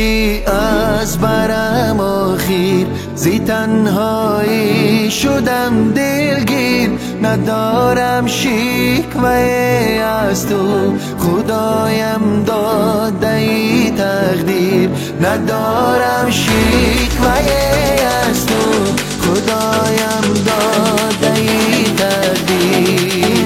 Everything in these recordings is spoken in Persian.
رفتی از برم آخیر، زی تنهایی شدم دلگیر. ندارم شکوه از تو، خدایم داده ای تقدیر. ندارم شکوه از تو، خدایم داده ای تقدیر.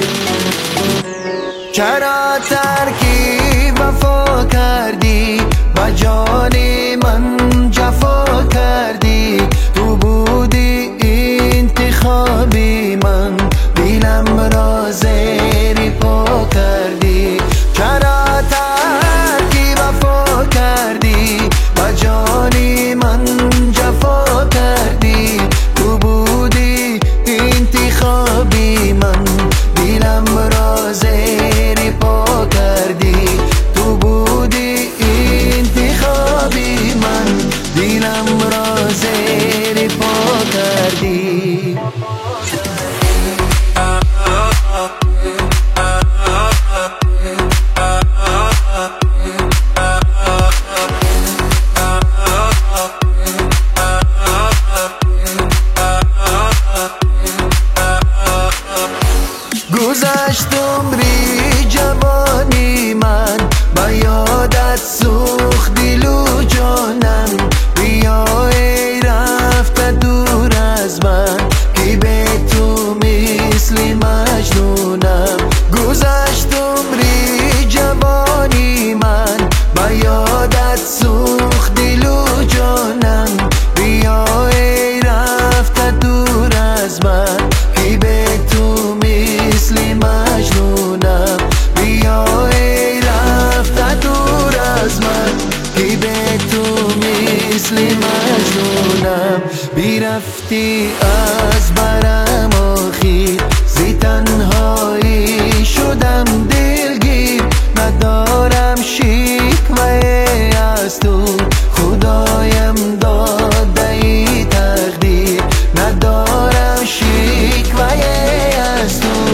چرا ترکی وفا کردی، با جان من جفا کردی. تو بودی انتخابی من، دلم را زیر پا کردی. چرا ترکی وفا کردی، با جان من جفا کردی. تو بودی انتخابی من، دلم را زیر پا کردی. تو بودی انتخابی من، دلم را زیر پا کردی. گذشت عمری جوانی من، با یادت سوخت دل و جانم. بیا ای رفته دور از من، که به تو مثل مجنونم. گذشت عمری جوانی من، با یادت سوخت دل و جانم. بیا ای رفته دور از من، که به تو مثل مجنونم. بیا ای رفته دور از من، که به تو مثل مجنونم. بیرفتی از برم آخیر، زی تنهایی شدم دلگیر. ندارم شکوه از تو، خدایم داده ای تقدیر. ندارم شکوه از تو،